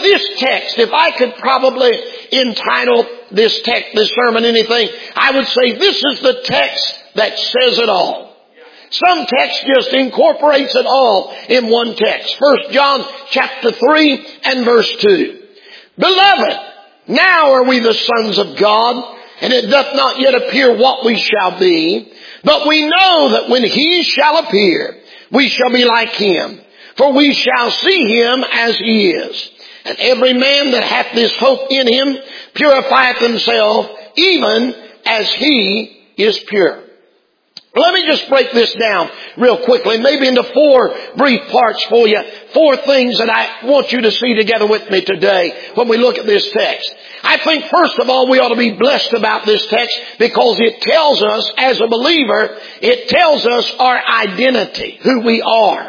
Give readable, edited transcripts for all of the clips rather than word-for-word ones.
this text, if I could probably entitle this text, this sermon anything, I would say this is the text that says it all. Some text just incorporates it all in one text. 1 John chapter 3 and verse 2. Beloved, now are we the sons of God, and it doth not yet appear what we shall be. But we know that when He shall appear, we shall be like Him. For we shall see Him as He is. And every man that hath this hope in Him purifieth himself, even as He is pure. Let me just break this down real quickly, maybe into 4 brief parts for you. 4 things that I want you to see together with me today when we look at this text. I think first of all we ought to be blessed about this text because it tells us as a believer, it tells us our identity, who we are.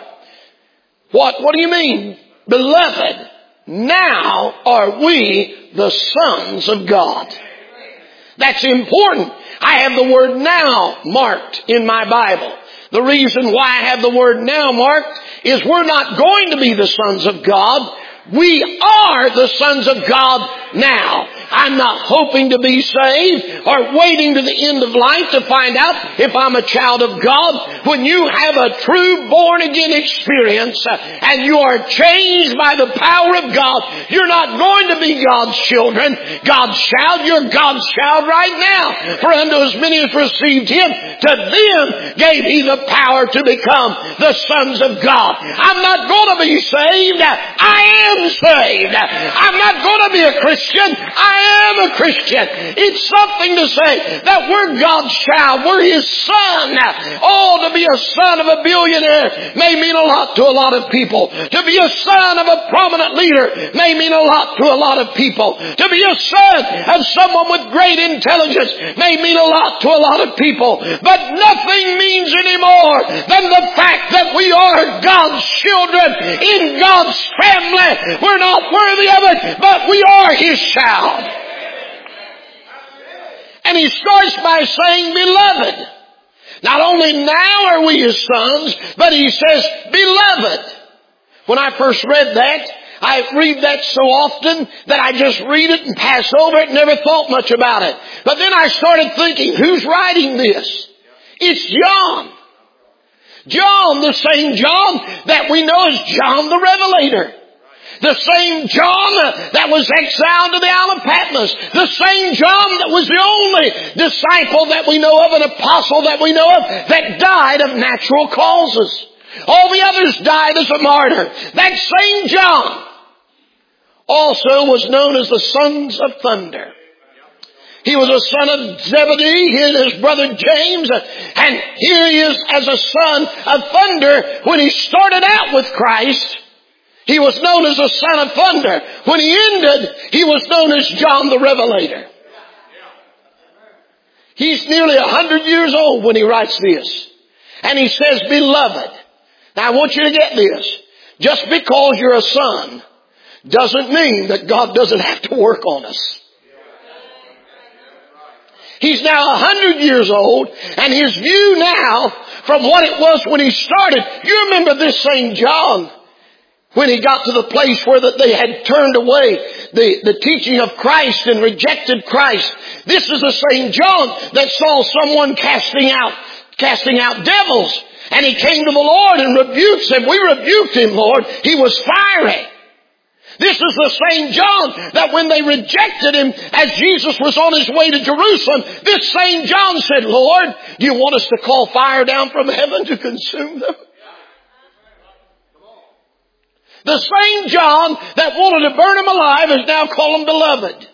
What do you mean? Beloved, now are we the sons of God. That's important. I have the word now marked in my Bible. The reason why I have the word now marked is we're not going to be the sons of God. We are the sons of God now. I'm not hoping to be saved or waiting to the end of life to find out if I'm a child of God. When you have a true born again experience and you are changed by the power of God, you're not going to be God's children, God's child. You're God's child right now. For unto as many as received Him, to them gave He the power to become the sons of God. I'm not going to be saved. I am saved. I'm not going to be a Christian. I am a Christian. It's something to say that we're God's child. We're His son. Oh, to be a son of a billionaire may mean a lot to a lot of people. To be a son of a prominent leader may mean a lot to a lot of people. To be a son of someone with great intelligence may mean a lot to a lot of people. But nothing means any more than the fact that we are God's children in God's family. We're not worthy of it, but we are His child. And He starts by saying, beloved. Not only now are we His sons, but He says, beloved. When I first read that, I read that so often that I just read it and pass over it and never thought much about it. But then I started thinking, who's writing this? It's John. John, the same John that we know as John the Revelator. The same John that was exiled to the Isle of Patmos. The same John that was the only disciple that we know of, an apostle that we know of, that died of natural causes. All the others died as a martyr. That same John also was known as the sons of thunder. He was a son of Zebedee, he and his brother James, and here he is as a son of thunder. When he started out with Christ, he was known as a son of thunder. When he ended, he was known as John the Revelator. He's nearly 100 years old when he writes this. And he says, beloved. Now I want you to get this. Just because you're a son doesn't mean that God doesn't have to work on us. He's now 100 years old, and his view now from what it was when he started. You remember this same John, when he got to the place where that they had turned away the teaching of Christ and rejected Christ. This is the same John that saw someone casting out devils. And he came to the Lord and rebuked him. We rebuked him, Lord. He was fiery. This is the same John that when they rejected him as Jesus was on his way to Jerusalem, this same John said, Lord, do you want us to call fire down from heaven to consume them? The same John that wanted to burn him alive is now calling him beloved.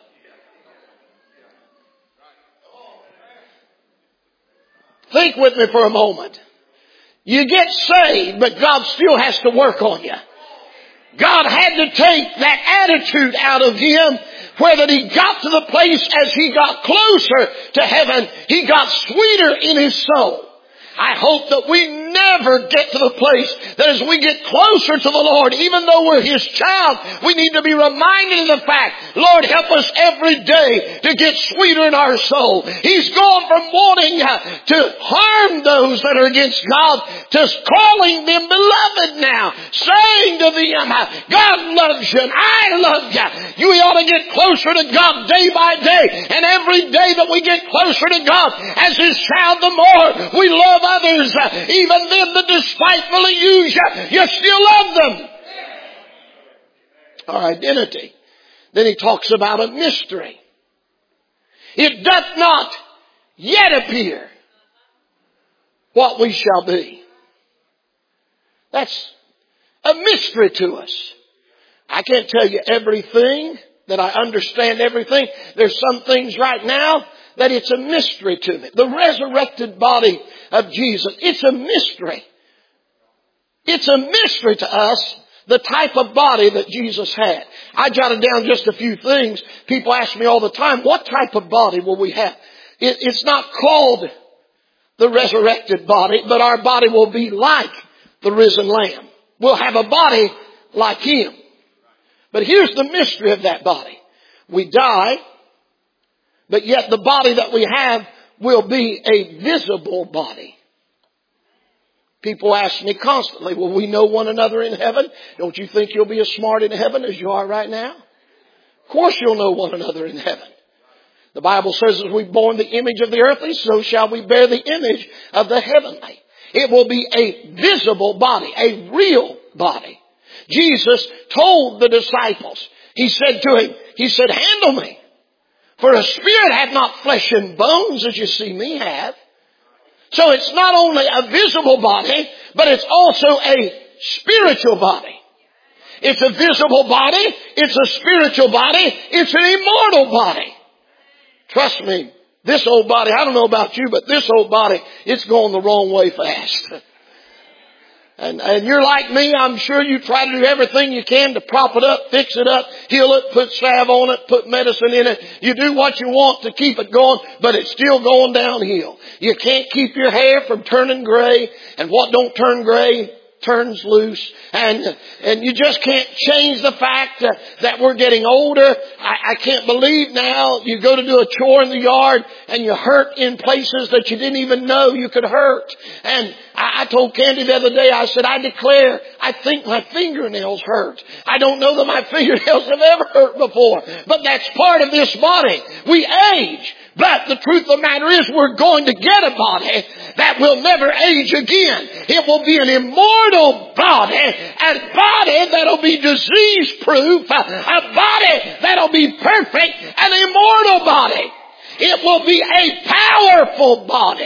Think with me for a moment. You get saved, but God still has to work on you. God had to take that attitude out of him where that he got to the place as he got closer to heaven, he got sweeter in his soul. I hope that we never get to the place that as we get closer to the Lord, even though we're His child, we need to be reminded of the fact, Lord, help us every day to get sweeter in our soul. He's gone from wanting to harm those that are against God to calling them beloved now, saying to them, God loves you and I love you. We ought to get closer to God day by day, and every day that we get closer to God as His child, the more we love others, even them that despitefully use you, you still love them. Our identity. Then he talks about a mystery. It doth not yet appear what we shall be. That's a mystery to us. I can't tell you everything, that I understand everything. There's some things right now that it's a mystery to me. The resurrected body of Jesus, it's a mystery. It's a mystery to us, the type of body that Jesus had. I jotted down just a few things. People ask me all the time, what type of body will we have? It's not called the resurrected body, but our body will be like the risen Lamb. We'll have a body like Him. But here's the mystery of that body. We die, but yet the body that we have will be a visible body. People ask me constantly, will we know one another in heaven? Don't you think you'll be as smart in heaven as you are right now? Of course you'll know one another in heaven. The Bible says, as we've borne the image of the earthly, so shall we bear the image of the heavenly. It will be a visible body, a real body. Jesus told the disciples, He said to him, He said, handle me. For a spirit hath not flesh and bones as you see me have. So it's not only a visible body, but it's also a spiritual body. It's a visible body. It's a spiritual body. It's an immortal body. Trust me, this old body, I don't know about you, but this old body, it's going the wrong way fast. And you're like me, I'm sure you try to do everything you can to prop it up, fix it up, heal it, put salve on it, put medicine in it. You do what you want to keep it going, but it's still going downhill. You can't keep your hair from turning gray, and what don't turn gray turns loose, and you just can't change the fact that we're getting older. I can't believe now you go to do a chore in the yard and you hurt in places that you didn't even know you could hurt. And I told Candy the other day, I said, I declare, I think my fingernails hurt. I don't know that my fingernails have ever hurt before, but that's part of this body. We age. But the truth of the matter is we're going to get a body that will never age again. It will be an immortal body, a body that'll be disease-proof, a body that'll be perfect, an immortal body. It will be a powerful body.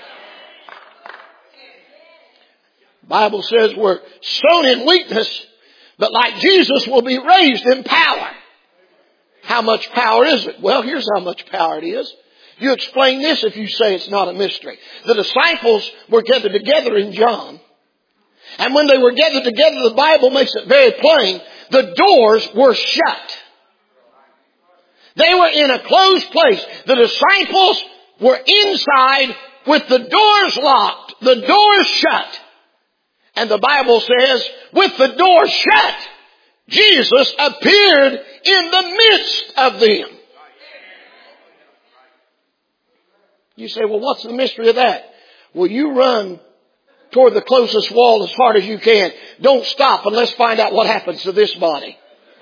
The Bible says we're sown in weakness, but like Jesus will be raised in power. How much power is it? Well, here's how much power it is. You explain this if you say it's not a mystery. The disciples were gathered together in John. And when they were gathered together, the Bible makes it very plain, the doors were shut. They were in a closed place. The disciples were inside with the doors locked, the doors shut. And the Bible says, with the door shut, Jesus appeared in the midst of them. You say, well, what's the mystery of that? Well, you run toward the closest wall as hard as you can. Don't stop and let's find out what happens to this body.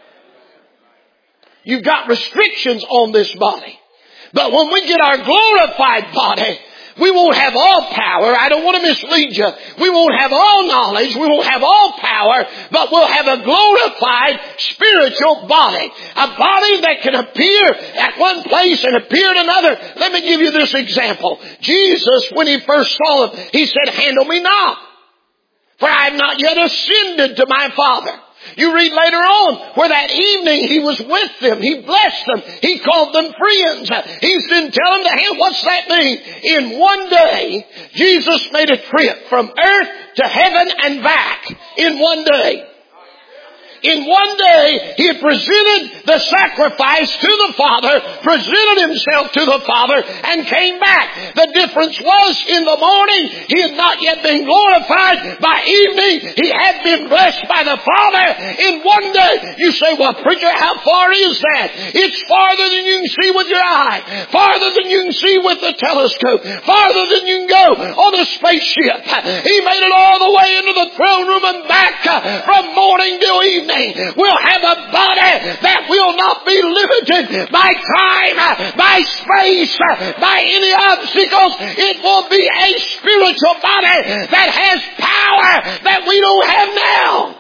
You've got restrictions on this body. But when we get our glorified body, we won't have all power. I don't want to mislead you. We won't have all knowledge. We won't have all power. But we'll have a glorified spiritual body. A body that can appear at one place and appear at another. Let me give you this example. Jesus, when He first saw them, He said, handle me not, for I have not yet ascended to my Father. You read later on where that evening He was with them. He blessed them. He called them friends. He didn't tell them to hand. What's that mean? In one day, Jesus made a trip from earth to heaven and back in one day. in one day He presented the sacrifice to the Father, presented Himself to the Father, and came back. The difference was in the morning He had not yet been glorified. By evening He had been blessed by the Father. In one day, you say, well, preacher, how far is that? It's farther than you can see with your eye, farther than you can see with the telescope, farther than you can go on a spaceship. He made it all the way into the throne room and back from morning till evening. We'll have a body that will not be limited by time, by space, by any obstacles. It will be a spiritual body that has power that we don't have now.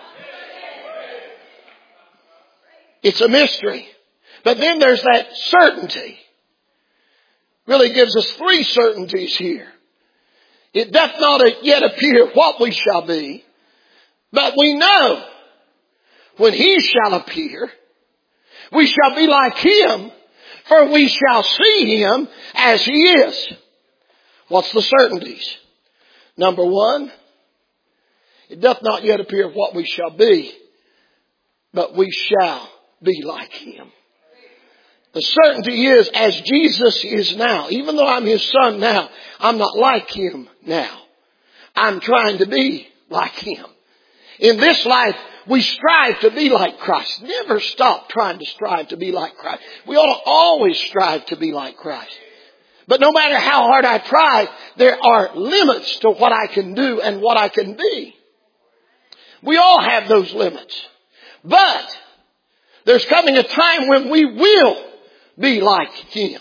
It's a mystery. But then there's that certainty. Really gives us three certainties here. It doth not yet appear what we shall be, but we know when He shall appear, we shall be like Him, for we shall see Him as He is. What's the certainties? Number one, it doth not yet appear what we shall be, but we shall be like Him. The certainty is, as Jesus is now, even though I'm His son now, I'm not like Him now. I'm trying to be like Him. In this life, we strive to be like Christ. Never stop trying to strive to be like Christ. We ought to always strive to be like Christ. But no matter how hard I try, there are limits to what I can do and what I can be. We all have those limits. But there's coming a time when we will be like Him.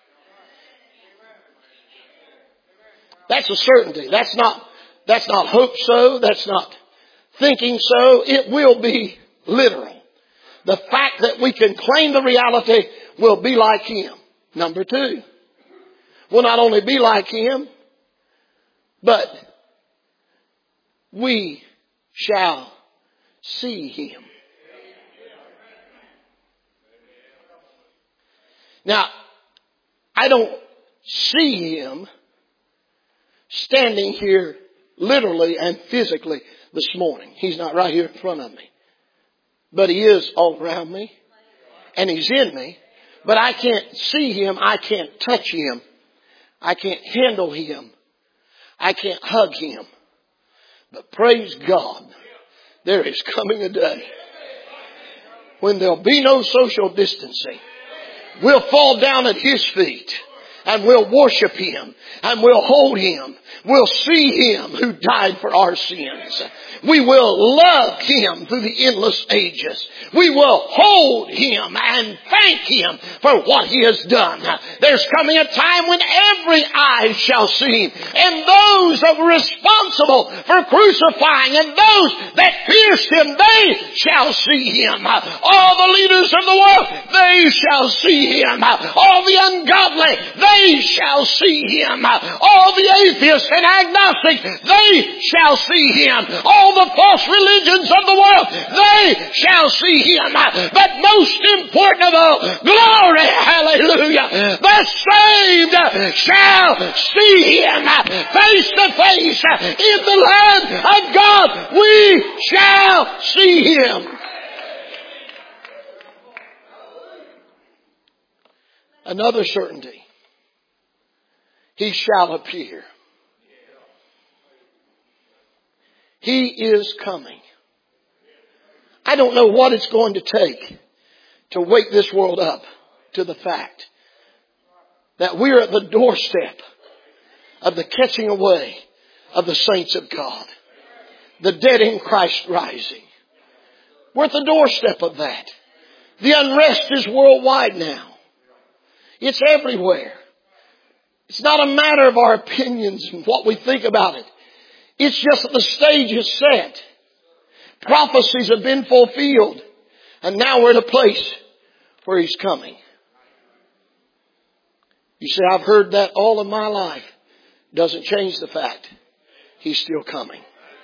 That's a certainty. That's not hope so. That's not thinking so. It will be literal. The fact that we can claim the reality will be like Him. Number two, we'll not only be like Him, but we shall see Him. Now, I don't see Him standing here literally and physically this morning. He's not right here in front of me. But He is all around me. And He's in me. But I can't see Him. I can't touch Him. I can't handle Him. I can't hug Him. But praise God, there is coming a day when there'll be no social distancing. We'll fall down at His feet and we'll worship Him and we'll hold Him. We'll see Him who died for our sins. We will love Him through the endless ages. We will hold Him and thank Him for what He has done. There's coming a time when every eye shall see Him, and those that were responsible for crucifying and those that pierced Him, they shall see Him. All the leaders of the world, they shall see Him. All the ungodly, they shall see Him. All the atheists and agnostics, they shall see Him. All the false religions of the world, they shall see Him. But most important of all, glory, hallelujah, the saved shall see Him face to face in the land of God. We shall see Him. Another certainty. He shall appear. He is coming. I don't know what it's going to take to wake this world up to the fact that we're at the doorstep of the catching away of the saints of God. The dead in Christ rising. We're at the doorstep of that. The unrest is worldwide now. It's everywhere. It's not a matter of our opinions and what we think about it. It's just that the stage is set. Prophecies have been fulfilled. And now we're at a place where He's coming. You say, I've heard that all of my life. Doesn't change the fact. He's still coming.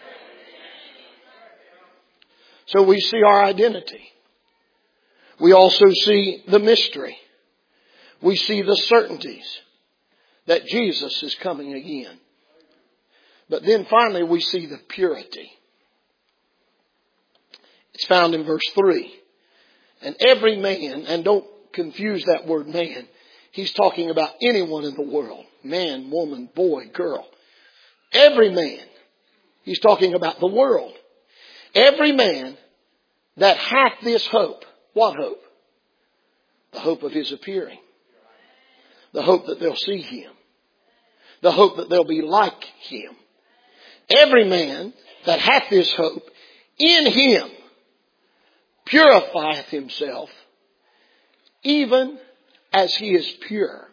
So we see our identity. We also see the mystery. We see the certainties that Jesus is coming again. But then finally we see the purity. It's found in verse 3. And every man, and don't confuse that word man, he's talking about anyone in the world. Man, woman, boy, girl. Every man. He's talking about the world. Every man that hath this hope. What hope? The hope of His appearing. The hope that they'll see Him. The hope that they'll be like Him. Every man that hath this hope in Him purifieth himself, even as He is pure.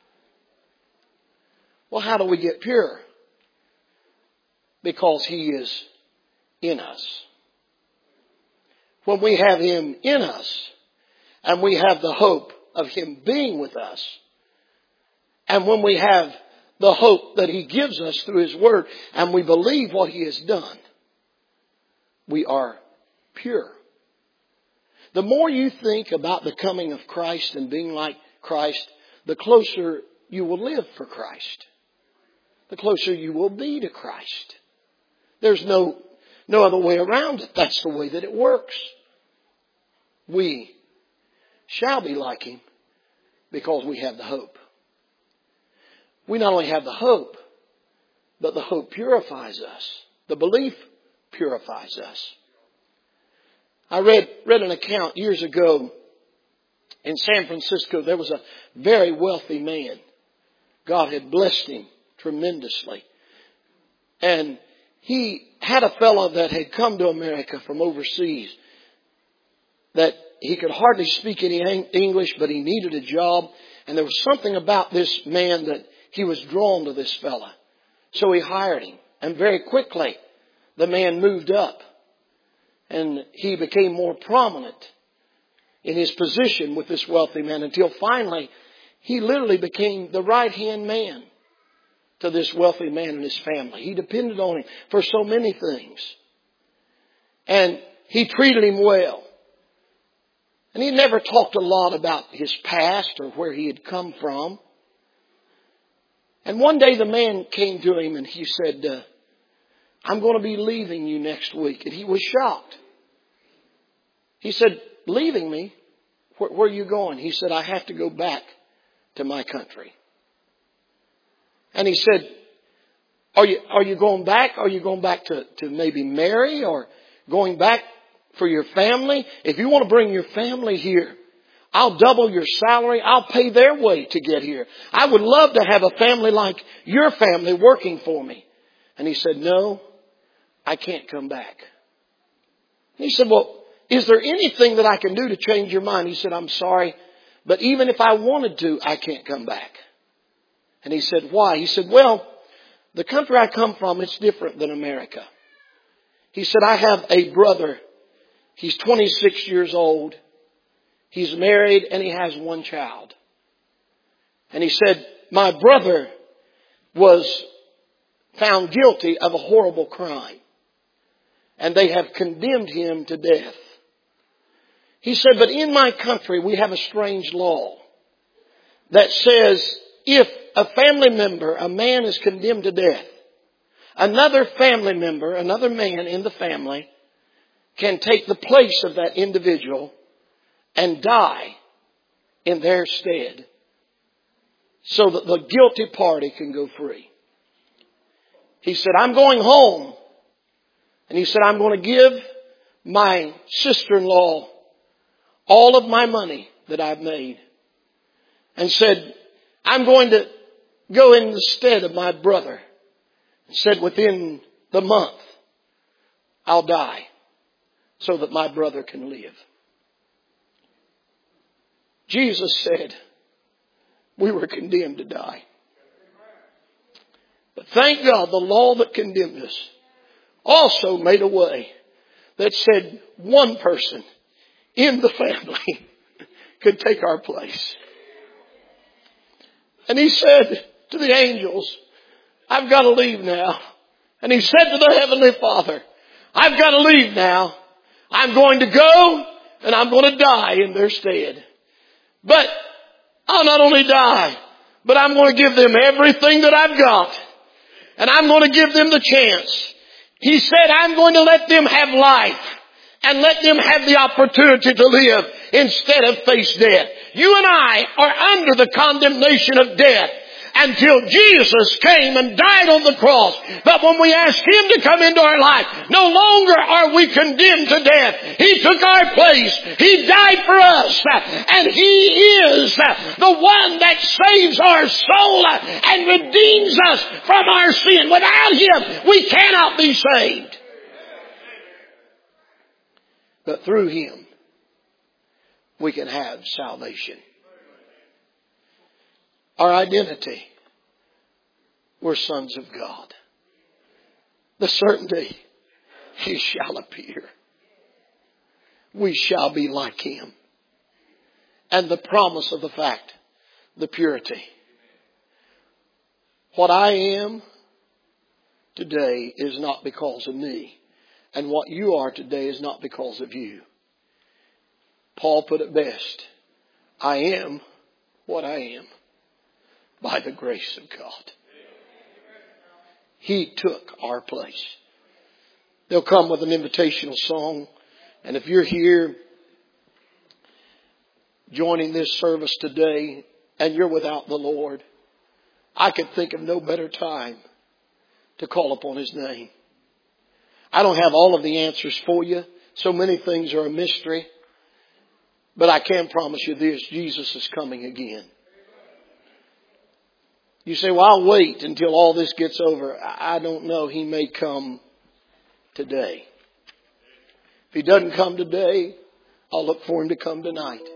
Well, how do we get pure? Because He is in us. When we have Him in us, and we have the hope of Him being with us, and when we have the hope that He gives us through His Word, and we believe what He has done, we are pure. The more you think about the coming of Christ and being like Christ, the closer you will live for Christ. The closer you will be to Christ. There's no other way around it. That's the way that it works. We shall be like Him because we have the hope. We not only have the hope, but the hope purifies us. The belief purifies us. I read an account years ago in San Francisco. There was a very wealthy man. God had blessed him tremendously. And he had a fellow that had come to America from overseas that he could hardly speak any English, but he needed a job. And there was something about this man that he was drawn to this fellow. So he hired him. And very quickly, the man moved up. And he became more prominent in his position with this wealthy man until finally he literally became the right-hand man to this wealthy man and his family. He depended on him for so many things. And he treated him well. And he never talked a lot about his past or where he had come from. And one day the man came to him and he said, I'm going to be leaving you next week. And he was shocked. He said, leaving me? Where are you going? He said, I have to go back to my country. And he said, are you going back? Are you going back to maybe marry or going back for your family? If you want to bring your family here, I'll double your salary. I'll pay their way to get here. I would love to have a family like your family working for me. And he said, no, I can't come back. And he said, well, is there anything that I can do to change your mind? He said, I'm sorry, but even if I wanted to, I can't come back. And he said, why? He said, well, the country I come from, it's different than America. He said, I have a brother. He's 26 years old. He's married and he has one child. And he said, my brother was found guilty of a horrible crime. And they have condemned him to death. He said, but in my country we have a strange law that says if a family member, a man is condemned to death, another family member, another man in the family can take the place of that individual and die in their stead so that the guilty party can go free. He said, I'm going home. And he said, I'm going to give my sister-in-law all of my money that I've made. And said, I'm going to go in the stead of my brother. And said, within the month, I'll die so that my brother can live. Jesus said, we were condemned to die. But thank God the law that condemned us also made a way that said one person in the family could take our place. And he said to the angels, I've got to leave now. And he said to the Heavenly Father, I've got to leave now. I'm going to go and I'm going to die in their stead. But I'll not only die, but I'm going to give them everything that I've got. And I'm going to give them the chance. He said, I'm going to let them have life and let them have the opportunity to live instead of face death. You and I are under the condemnation of death until Jesus came and died on the cross. But when we ask Him to come into our life, no longer are we condemned to death. He took our place. He died for us. And He is the one that saves our soul and redeems us from our sin. Without Him, we cannot be saved. But through Him, we can have salvation. Our identity, we're sons of God. The certainty, He shall appear. We shall be like Him. And the promise of the fact, the purity. What I am today is not because of me. And what you are today is not because of you. Paul put it best. I am what I am by the grace of God. He took our place. They'll come with an invitational song. And if you're here joining this service today and you're without the Lord, I could think of no better time to call upon His name. I don't have all of the answers for you. So many things are a mystery. But I can promise you this, Jesus is coming again. You say, well, I'll wait until all this gets over. I don't know. He may come today. If He doesn't come today, I'll look for Him to come tonight.